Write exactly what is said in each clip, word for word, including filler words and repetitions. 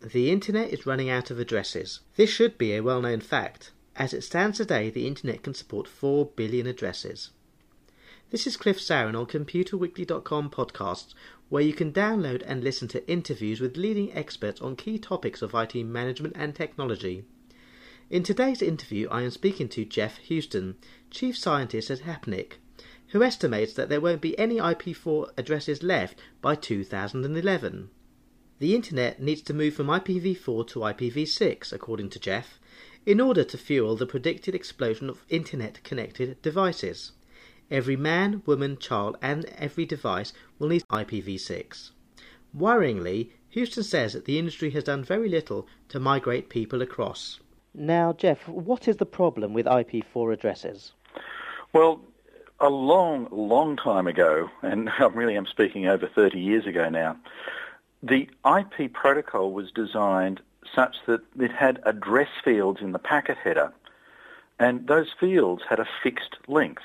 The Internet is running out of addresses. This should be a well-known fact. As it stands today, the Internet can support four billion addresses. This is Cliff Sauron on computer weekly dot com podcasts, where you can download and listen to interviews with leading experts on key topics of I T management and technology. In today's interview, I am speaking to Jeff Houston, Chief Scientist at Hapnik, who estimates that there won't be any I P v four addresses left by two thousand eleven. The Internet needs to move from I P v four to I P v six, according to Jeff, in order to fuel the predicted explosion of Internet-connected devices. Every man, woman, child and every device will need I P v six. Worryingly, Houston says that the industry has done very little to migrate people across. Now, Jeff, what is the problem with I P v four addresses? Well, a long, long time ago, and I really am speaking over thirty years ago now, the I P protocol was designed such that it had address fields in the packet header, and those fields had a fixed length.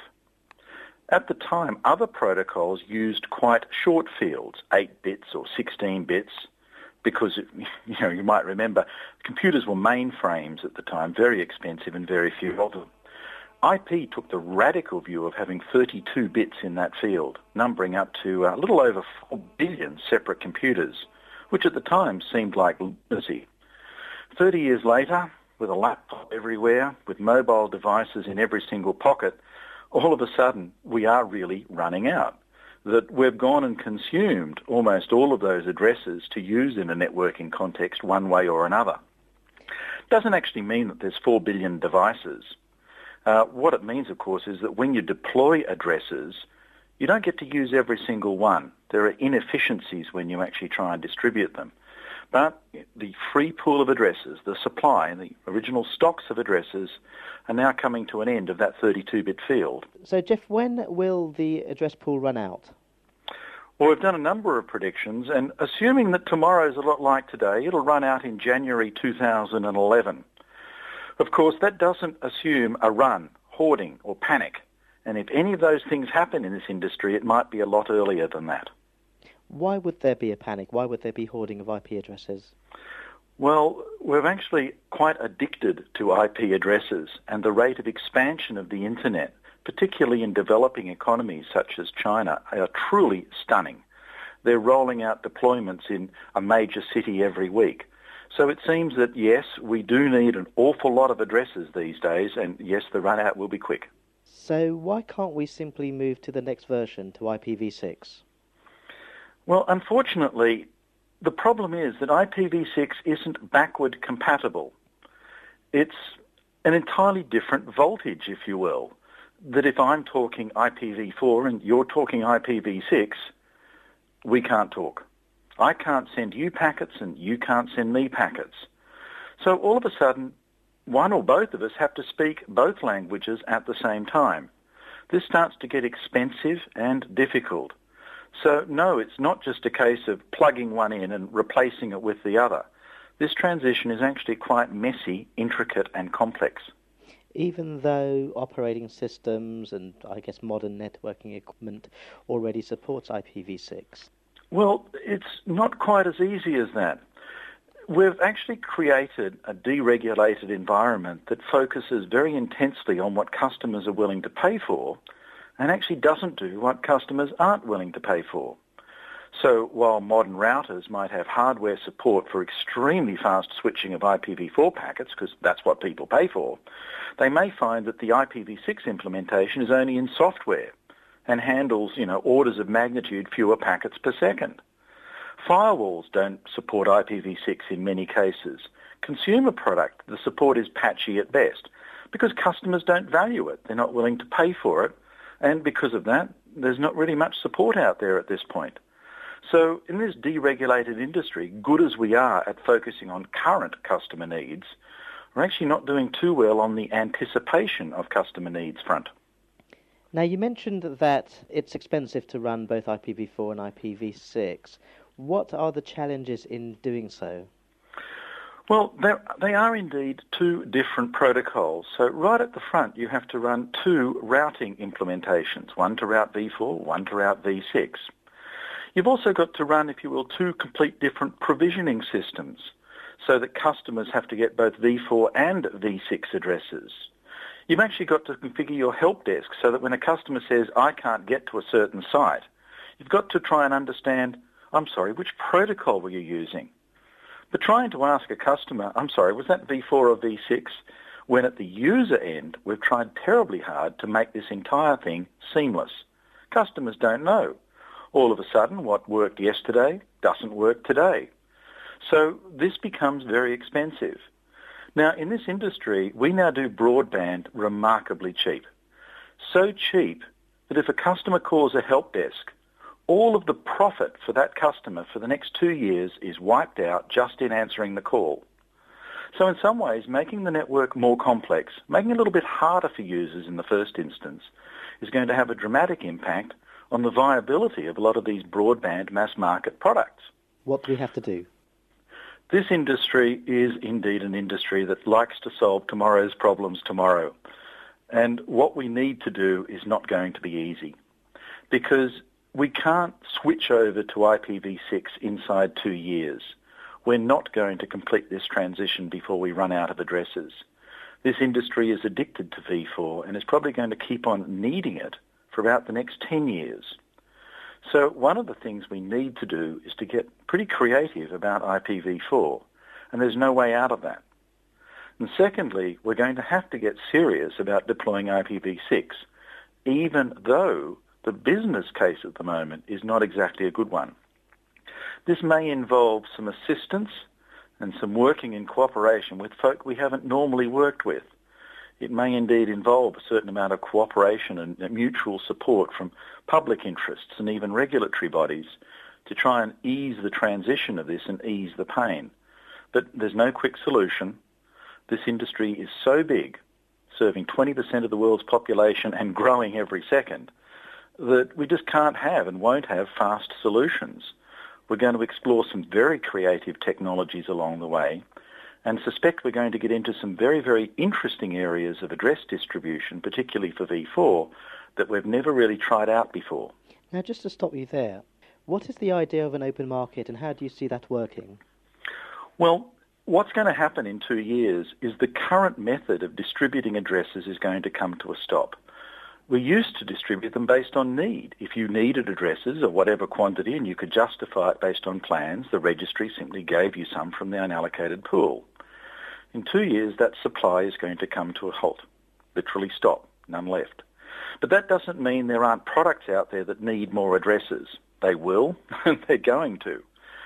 At the time, other protocols used quite short fields, eight bits or sixteen bits, because, you know, you might remember, computers were mainframes at the time, very expensive and very few of them. I P took the radical view of having thirty-two bits in that field, numbering up to a little over four billion separate computers, which at the time seemed like lunacy. Thirty years later, with a laptop everywhere, with mobile devices in every single pocket, all of a sudden we are really running out. That we've gone and consumed almost all of those addresses to use in a networking context one way or another. Doesn't actually mean that there's four billion devices. Uh, what it means, of course, is that when you deploy addresses, you don't get to use every single one. There are inefficiencies when you actually try and distribute them. But the free pool of addresses, the supply, and the original stocks of addresses are now coming to an end of that thirty-two bit field. So, Jeff, when will the address pool run out? Well, we've done a number of predictions, and assuming that tomorrow's a lot like today, it'll run out in January two thousand eleven. Of course, that doesn't assume a run, hoarding, or panic. And if any of those things happen in this industry, it might be a lot earlier than that. Why would there be a panic? Why would there be hoarding of I P addresses? Well, we're actually quite addicted to I P addresses, and the rate of expansion of the Internet, particularly in developing economies such as China, are truly stunning. They're rolling out deployments in a major city every week. So it seems that, yes, we do need an awful lot of addresses these days, and yes, the run out will be quick. So why can't we simply move to the next version, to I P v six? Well, unfortunately, the problem is that I P v six isn't backward compatible. It's an entirely different voltage, if you will, that if I'm talking I P v four and you're talking I P v six, we can't talk. I can't send you packets and you can't send me packets. So all of a sudden, one or both of us have to speak both languages at the same time. This starts to get expensive and difficult. So no, it's not just a case of plugging one in and replacing it with the other. This transition is actually quite messy, intricate and complex. Even though operating systems and, I guess, modern networking equipment already supports I P v six? Well, it's not quite as easy as that. We've actually created a deregulated environment that focuses very intensely on what customers are willing to pay for and actually doesn't do what customers aren't willing to pay for. So while modern routers might have hardware support for extremely fast switching of I P v four packets, because that's what people pay for, they may find that the I P v six implementation is only in software and handles, you know, orders of magnitude fewer packets per second. Firewalls don't support I P v six in many cases. Consumer product, the support is patchy at best because customers don't value it. They're not willing to pay for it. And because of that, there's not really much support out there at this point. So in this deregulated industry, good as we are at focusing on current customer needs, we're actually not doing too well on the anticipation of customer needs front. Now, you mentioned that it's expensive to run both I P v four and I P v six. What are the challenges in doing so? Well, they are indeed two different protocols. So right at the front, you have to run two routing implementations, one to route v four, one to route v six. You've also got to run, if you will, two complete different provisioning systems. so that customers have to get both v four and v six addresses. You've actually got to configure your help desk so that when a customer says, I can't get to a certain site, you've got to try and understand, I'm sorry, which protocol were you using? But trying to ask a customer, I'm sorry, was that v four or v six? When at the user end, we've tried terribly hard to make this entire thing seamless. Customers don't know. All of a sudden, what worked yesterday doesn't work today. So this becomes very expensive. Now, in this industry, we now do broadband remarkably cheap. So cheap that if a customer calls a help desk, all of the profit for that customer for the next two years is wiped out just in answering the call. So in some ways, making the network more complex, making it a little bit harder for users in the first instance, is going to have a dramatic impact on the viability of a lot of these broadband mass market products. What do we have to do? This industry is indeed an industry that likes to solve tomorrow's problems tomorrow. And what we need to do is not going to be easy, because we can't switch over to I P v six inside two years. We're not going to complete this transition before we run out of addresses. This industry is addicted to v four and is probably going to keep on needing it for about the next ten years. So one of the things we need to do is to get pretty creative about I P v four, and there's no way out of that. And secondly, we're going to have to get serious about deploying I P v six, even though the business case at the moment is not exactly a good one. This may involve some assistance and some working in cooperation with folk we haven't normally worked with. It may indeed involve a certain amount of cooperation and mutual support from public interests and even regulatory bodies to try and ease the transition of this and ease the pain. But there's no quick solution. This industry is so big, serving twenty percent of the world's population and growing every second, that we just can't have and won't have fast solutions. We're going to explore some very creative technologies along the way, and suspect we're going to get into some very, very interesting areas of address distribution, particularly for v four, that we've never really tried out before. Now, just to stop you there, what is the idea of an open market and how do you see that working? Well, what's going to happen in two years is the current method of distributing addresses is going to come to a stop. We used to distribute them based on need. If you needed addresses of whatever quantity and you could justify it based on plans, the registry simply gave you some from the unallocated pool. In two years, that supply is going to come to a halt, literally stop, none left. But that doesn't mean there aren't products out there that need more addresses. They will, and they're going to.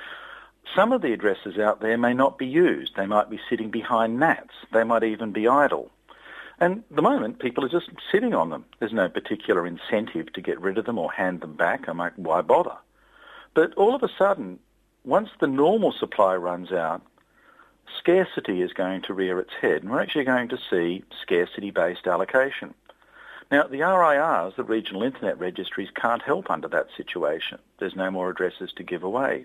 Some of the addresses out there may not be used. They might be sitting behind nats. They might even be idle. And at the moment, people are just sitting on them. There's no particular incentive to get rid of them or hand them back. I'm like, why bother? But all of a sudden, once the normal supply runs out, scarcity is going to rear its head, and we're actually going to see scarcity-based allocation. Now, the R I Rs, the regional internet registries, can't help under that situation. There's no more addresses to give away.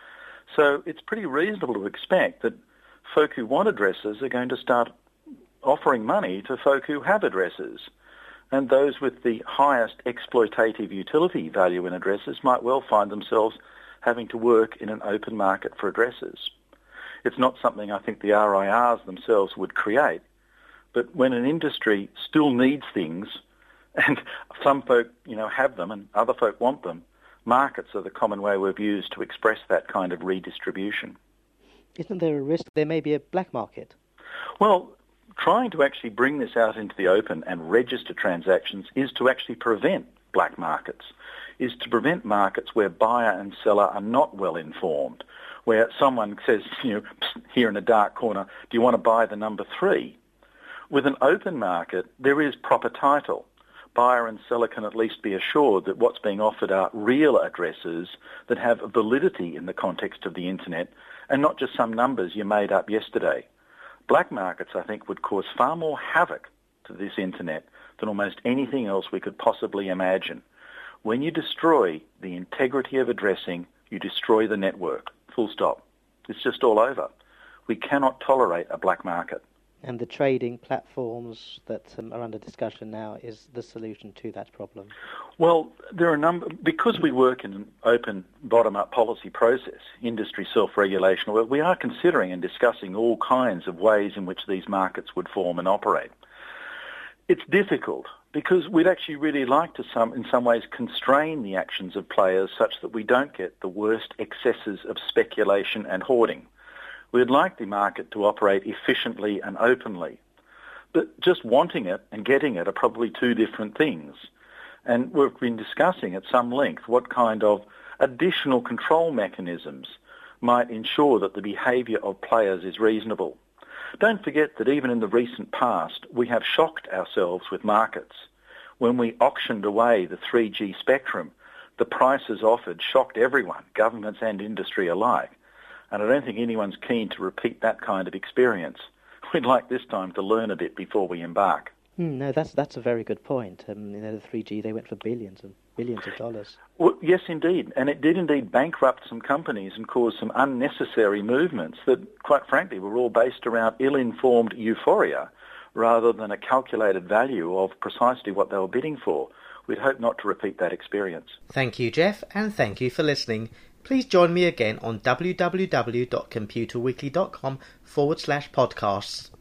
So it's pretty reasonable to expect that folk who want addresses are going to start offering money to folk who have addresses. And those with the highest exploitative utility value in addresses might well find themselves having to work in an open market for addresses. It's not something I think the R I Rs themselves would create, but when an industry still needs things, and some folk, you know, have them and other folk want them, markets are the common way we've used to express that kind of redistribution. Isn't there a risk there may be a black market? Well, trying to actually bring this out into the open and register transactions is to actually prevent black markets, is to prevent markets where buyer and seller are not well informed, where someone says, you know, here in a dark corner, do you want to buy the number three? With an open market, there is proper title. Buyer and seller can at least be assured that what's being offered are real addresses that have validity in the context of the internet and not just some numbers you made up yesterday. Black markets, I think, would cause far more havoc to this internet than almost anything else we could possibly imagine. When you destroy the integrity of addressing, you destroy the network. Full stop. It's just all over. We cannot tolerate a black market. And the trading platforms that um, are under discussion now is the solution to that problem? Well, there are a number, because we work in an open bottom-up policy process, industry self-regulation, we are considering and discussing all kinds of ways in which these markets would form and operate. It's difficult because we'd actually really like to, some, in some ways, constrain the actions of players such that we don't get the worst excesses of speculation and hoarding. We'd like the market to operate efficiently and openly. But just wanting it and getting it are probably two different things. And we've been discussing at some length what kind of additional control mechanisms might ensure that the behaviour of players is reasonable. Don't forget that even in the recent past, we have shocked ourselves with markets. When we auctioned away the three G spectrum, the prices offered shocked everyone, governments and industry alike. And I don't think anyone's keen to repeat that kind of experience. We'd like this time to learn a bit before we embark. Mm, no, that's that's a very good point. Um, you know, the three G, they went for billions and billions of dollars. Well, yes, indeed. And it did indeed bankrupt some companies and cause some unnecessary movements that, quite frankly, were all based around ill-informed euphoria rather than a calculated value of precisely what they were bidding for. We'd hope not to repeat that experience. Thank you, Jeff, and thank you for listening. Please join me again on www.computerweekly.com forward slash podcasts.